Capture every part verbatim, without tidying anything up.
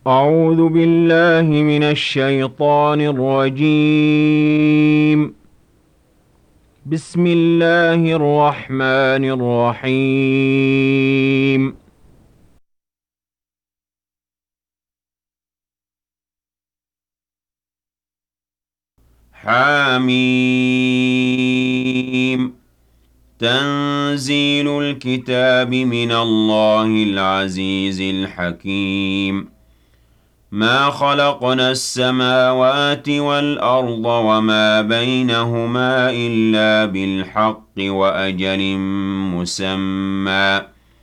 أعوذ بالله من الشيطان الرجيم. بسم الله الرحمن الرحيم. حاميم. تنزيل الكتاب من الله العزيز الحكيم. ما خلقنا السماوات والأرض وما بينهما إلا بالحق وأجل مسمى،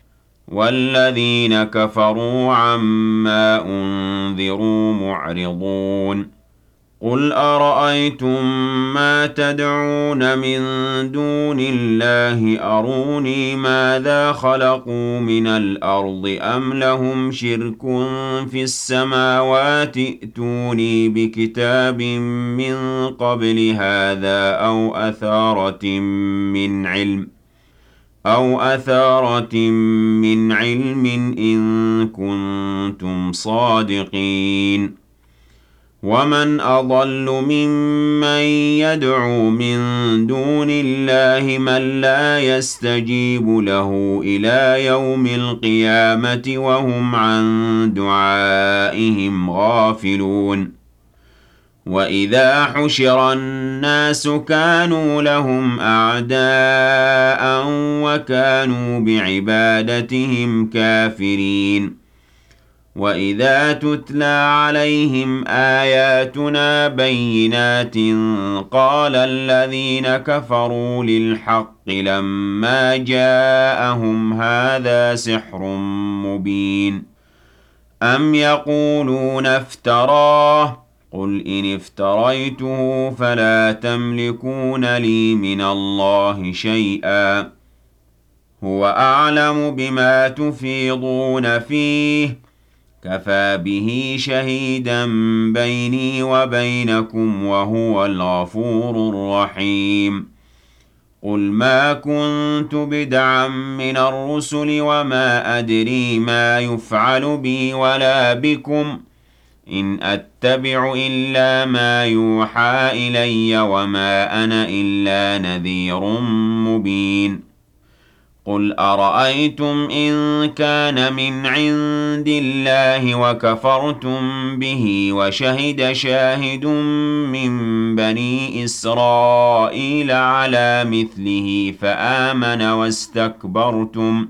والذين كفروا عما أنذروا معرضون. قل أرأيتم ما تدعون من دون الله أروني ماذا خلقوا من الأرض أم لهم شرك في السماوات ائتوني بكتاب من قبل هذا أو أثارة من علم أو أثارة من علم إن كنتم صادقين. ومن أضل ممن يدعو من دون الله من لا يستجيب له إلى يوم القيامة وهم عن دعائهم غافلون. وإذا حشر الناس كانوا لهم أعداء وكانوا بعبادتهم كافرين. وَإِذَا تُتْلَىٰ عَلَيْهِمْ آيَاتُنَا بَيِّنَاتٍ قَالَ الَّذِينَ كَفَرُوا لِلْحَقِّ لَمَّا جَاءَهُمْ هَٰذَا سِحْرٌ مُّبِينٌ. أَمْ يَقُولُونَ افْتَرَاهُ ۖ قُلْ إِنِ افْتَرَيْتُهُ فَلَا تَمْلِكُونَ لِي مِنَ اللَّهِ شَيْئًا ۖ هُوَ أَعْلَمُ بِمَا تُفِيضُونَ فِيهِ ۖ كَفَىٰ بِهِ شَهِيدًا بَيْنِي وَبَيْنَكُمْ وَهُوَ الْغَفُورُ الرَّحِيمُ. قُلْ مَا كُنتُ بِدْعًا مِّنَ الرُّسُلِ وَمَا أَدْرِي مَا يُفْعَلُ بِي وَلَا بِكُمْ ۖ إِنْ أَتَّبِعُ إِلَّا مَا يُوحَىٰ إِلَيَّ وَمَا أَنَا إِلَّا نَذِيرٌ مُّبِينٌ. قُلْ أَرَأَيْتُمْ إِن كَانَ مِنْ عِندِ اللَّهِ وَكَفَرْتُم بِهِ وَشَهِدَ شَاهِدٌ مِّن بَنِي إِسْرَائِيلَ عَلَىٰ مِثْلِهِ فَآمَنَ وَاسْتَكْبَرْتُمْ ۖ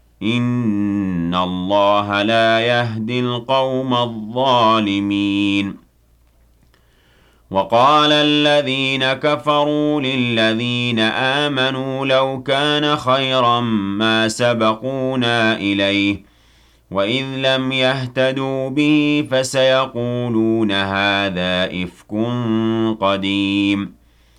إِنَّ اللَّهَ لَا يَهْدِي الْقَوْمَ الظَّالِمِينَ. وَقَالَ الَّذِينَ كَفَرُوا لِلَّذِينَ آمَنُوا لَوْ كَانَ خَيْرًا مَّا سَبَقُونَا إِلَيْهِ ۚ وَإِذ لَّمْ يَهْتَدُوا بِهِ فَسَيَقُولُونَ هَٰذَا إِفْكٌ قَدِيمٌ.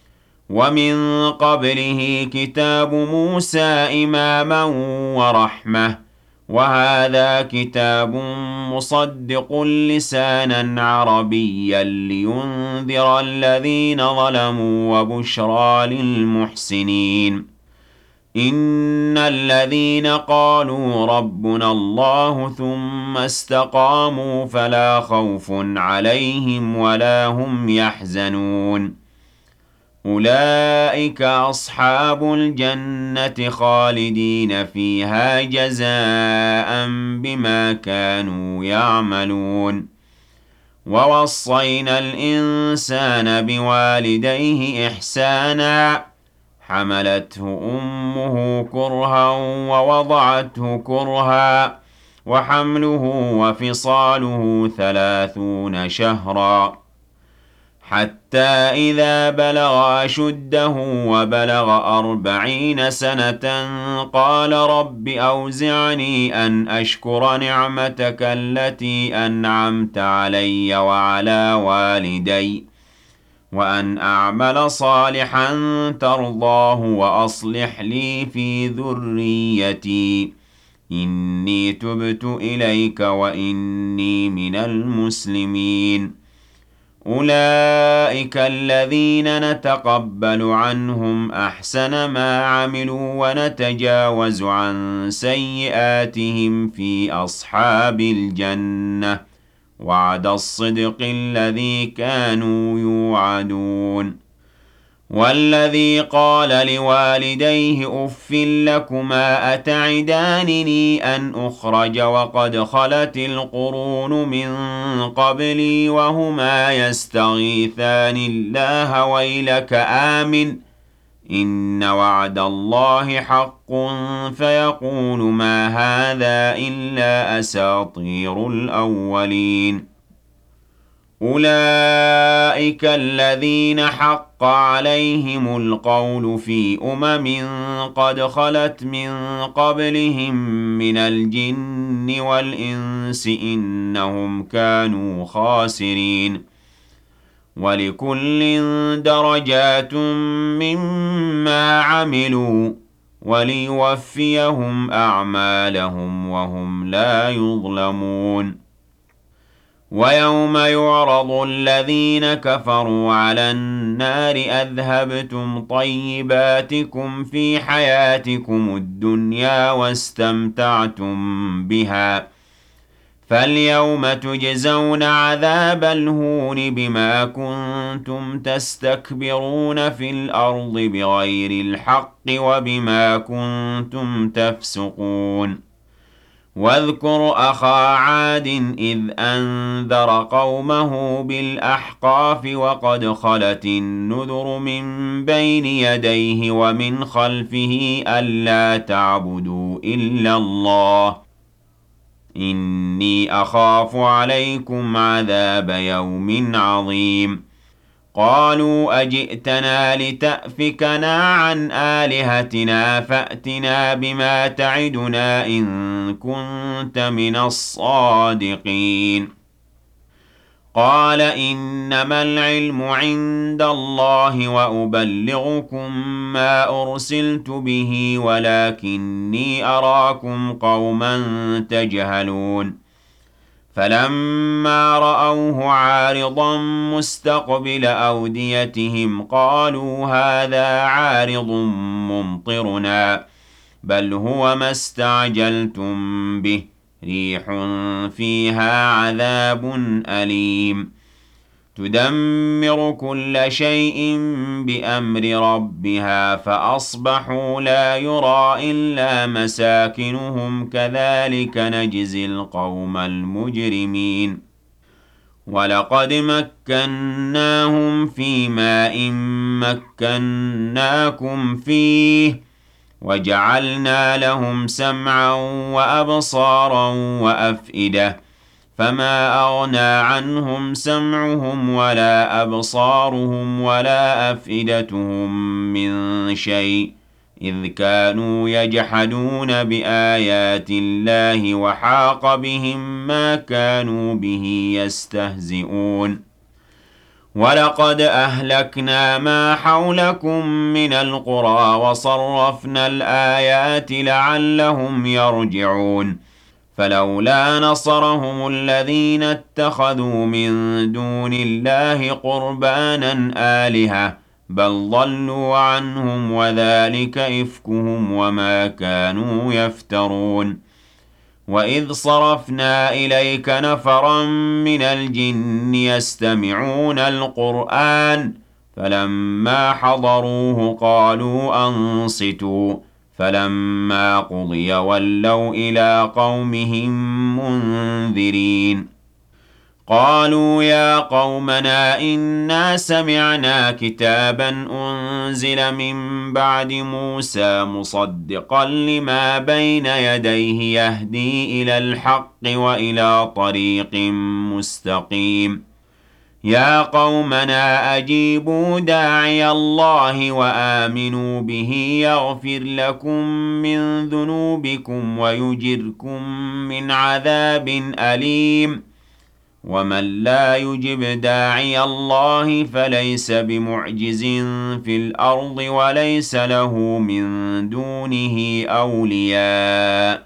وَمِن قَبْلِهِ كِتَابُ مُوسَىٰ إِمَامًا وَرَحْمَةً ۚ وَهَٰذَا كِتَابٌ مُّصَدِّقٌ لِّسَانًا عَرَبِيًّا لِّيُنذِرَ الَّذِينَ ظَلَمُوا وَبُشْرَىٰ لِلْمُحْسِنِينَ. إِنَّ الَّذِينَ قَالُوا رَبُّنَا اللَّهُ ثُمَّ اسْتَقَامُوا فَلَا خَوْفٌ عَلَيْهِمْ وَلَا هُمْ يَحْزَنُونَ. أُولَٰئِكَ أَصْحَابُ الْجَنَّةِ خَالِدِينَ فِيهَا جَزَاءً بِمَا كَانُوا يَعْمَلُونَ. وَوَصَّيْنَا الْإِنسَانَ بِوَالِدَيْهِ إِحْسَانًا ۖ حَمَلَتْهُ أُمُّهُ كُرْهًا وَوَضَعَتْهُ كُرْهًا ۖ وَحَمْلُهُ وَفِصَالُهُ ثَلَاثُونَ شَهْرًا، حَتَّىٰ إِذَا بَلَغَ أَشُدَّهُ وَبَلَغَ أَرْبَعِينَ سَنَةً قَالَ رَبِّ أَوْزِعْنِي أَنْ أَشْكُرَ نِعْمَتَكَ الَّتِي أَنْعَمْتَ عَلَيَّ وَعَلَىٰ وَالِدَيَّ وَأَنْ أَعْمَلَ صَالِحًا تَرْضَاهُ وَأَصْلِحْ لِي فِي ذُرِّيَّتِي ۖ إِنِّي تُبْتُ إِلَيْكَ وَإِنِّي مِنَ الْمُسْلِمِينَ. أُولَٰئِكَ الَّذِينَ نَتَقَبَّلُ عَنْهُمْ أَحْسَنَ مَا عَمِلُوا وَنَتَجَاوَزُ عَن سَيِّئَاتِهِمْ فِي أَصْحَابِ الْجَنَّةِ ۖ وعد الصدق الذي كانوا يوعدون والذي قال لوالديه أف لكما أتعدانني أن أخرج وقد خلت القرون من قبلي وهما يستغيثان الله ويلك آمن إن وعد الله حق فيقول ما هذا إلا أساطير الأولين أولئك الذين حق عليهم القول في أمم قد خلت من قبلهم من الجن والإنس إنهم كانوا خاسرين ولكل درجات مما عملوا وليوفيهم أعمالهم وهم لا يظلمون ويوم يعرض الذين كفروا على النار أذهبتم طيباتكم في حياتكم الدنيا واستمتعتم بها فاليوم تجزون عذاب الهون بما كنتم تستكبرون في الأرض بغير الحق وبما كنتم تفسقون واذكر أخا عاد إذ أنذر قومه بالأحقاف وقد خلت النذر من بين يديه ومن خلفه ألا تعبدوا إلا الله إني أخاف عليكم عذاب يوم عظيم قالوا أجئتنا لتأفكنا عن آلهتنا فأتنا بما تعدنا إن كنت من الصادقين قال إنما العلم عند الله وأبلغكم ما أرسلت به ولكني أراكم قوما تجهلون فلما رأوه عارضا مستقبل أوديتهم قالوا هذا عارض ممطرنا بل هو ما استعجلتم به ريح فيها عذاب أليم تدمر كل شيء بأمر ربها فأصبحوا لا يرى إلا مساكنهم كذلك نجزي القوم المجرمين ولقد مكناهم في ماء مكناكم فيه وجعلنا لهم سمعا وأبصارا وأفئدة فما أغنى عنهم سمعهم ولا أبصارهم ولا أفئدتهم من شيء إذ كانوا يجحدون بآيات الله وحاق بهم ما كانوا به يستهزئون ولقد أهلكنا ما حولكم من القرى وصرفنا الآيات لعلهم يرجعون فلولا نصرهم الذين اتخذوا من دون الله قربانا آلهة بل ضلوا عنهم وذلك إفكهم وما كانوا يفترون وإذ صرفنا إليك نفرا من الجن يستمعون القرآن فلما حضروه قالوا أنصتوا فلما قضي ولوا إلى قومهم منذرين قالوا يا قومنا إنا سمعنا كتابا أنزل من بعد موسى مصدقا لما بين يديه يهدي إلى الحق وإلى طريق مستقيم يا قومنا أجيبوا داعي الله وآمنوا به يغفر لكم من ذنوبكم ويجركم من عذاب أليم ومن لا يجب داعي الله فليس بمعجز في الأرض وليس له من دونه أولياء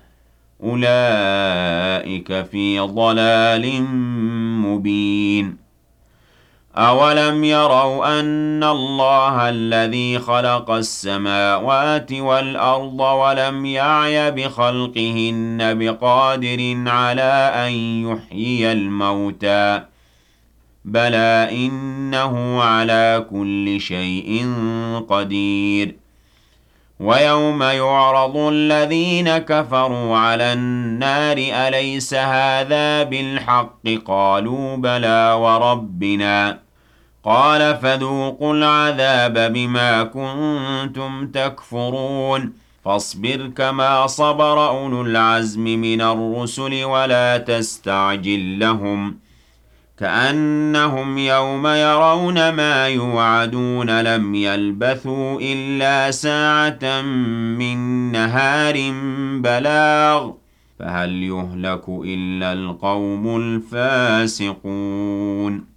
أولئك في ضلال مبين أَوَلَمْ يَرَوْا أَنَّ اللَّهَ الَّذِي خَلَقَ السَّمَاوَاتِ وَالْأَرْضَ وَلَمْ يَعْيَ بِخَلْقِهِنَّ بِقَادِرٍ عَلَىٰ أَن يُحْيِيَ الْمَوْتَىٰ ۚ بَلَىٰ إِنَّهُ عَلَىٰ كُلِّ شَيْءٍ قَدِيرٌ وَيَوْمَ يُعْرَضُ الَّذِينَ كَفَرُوا عَلَى النَّارِ أَلَيْسَ هَٰذَا بِالْحَقِّ ۖ قَالُوا بَلَىٰ وَرَبِّنَا ۚ قَالَ فَذُوقُوا الْعَذَابَ بِمَا كُنتُمْ تَكْفُرُونَ فَاصْبِرْ كَمَا صَبَرَ أُولُو الْعَزْمِ مِنَ الرُّسُلِ وَلَا تَسْتَعْجِل لَّهُمْ ۚ كَأَنَّهُمْ يَوْمَ يَرَوْنَ مَا يُوعَدُونَ لَمْ يَلْبَثُوا إِلَّا سَاعَةً مِّن نَّهَارٍ بَلَاغٌ ۚ فَهَلْ يُهْلَكُ إِلَّا الْقَوْمُ الْفَاسِقُونَ